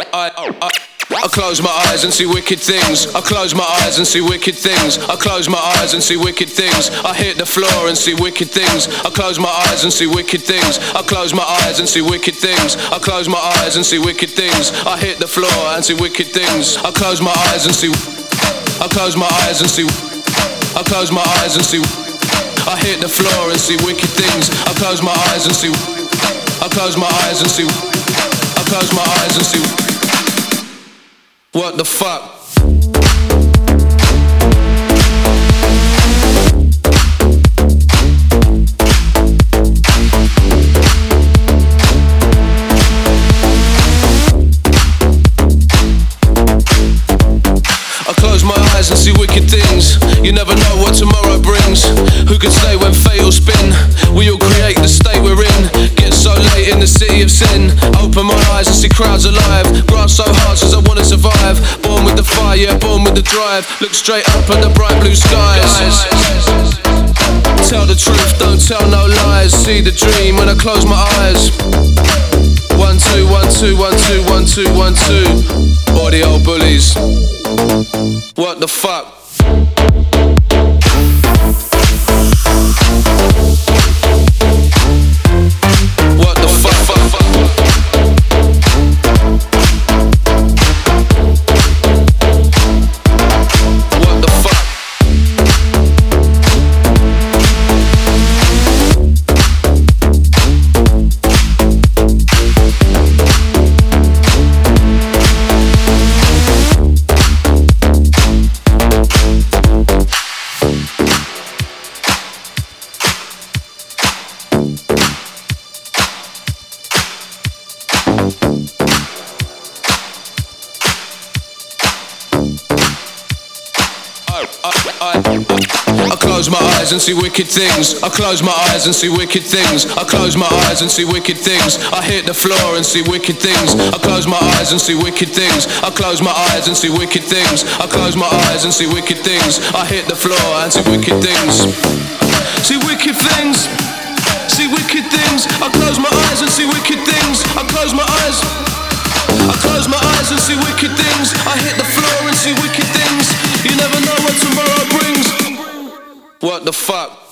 I close my eyes and see wicked things. I close my eyes and see wicked things. I close my eyes and see wicked things. I hit the floor and see wicked things. I close my eyes and see wicked things. I close my eyes and see wicked things. I close my eyes and see wicked things. I hit the floor and see wicked things. I close my eyes and see. I close my eyes and see. I close my eyes and see. I hit the floor and see wicked things. I close my eyes and see. I close my eyes and see. I close my eyes and see. What the fuck? I close my eyes and see wicked things. You never know what tomorrow brings. Who can say when fate will spin? We all create the state we're in. Get so late in the city of sin. Open my eyes and see crowds alive. Graft so hard since I wanna survive. Born with the fire, yeah, born with the drive. Look straight up at the bright blue skies. Tell the truth, don't tell no lies. See the dream when I close my eyes. 1, 2, 1, 2, 1, 2, 1, 2, 1, 2. All the old bullies. What the fuck? What the fuck? What the fuck? I close my eyes and see wicked things. I close my eyes and see wicked things. I close my eyes and see wicked things. I hit the floor and see wicked things. I close my eyes and see wicked things. I close my eyes and see wicked things. I close my eyes and see wicked things. I hit the floor and see wicked things. See wicked things. See wicked things. I close my eyes and see wicked things. I close my eyes. I close my eyes and see wicked things. I hit the floor and see wicked things. You never know what tomorrow brings. What the fuck?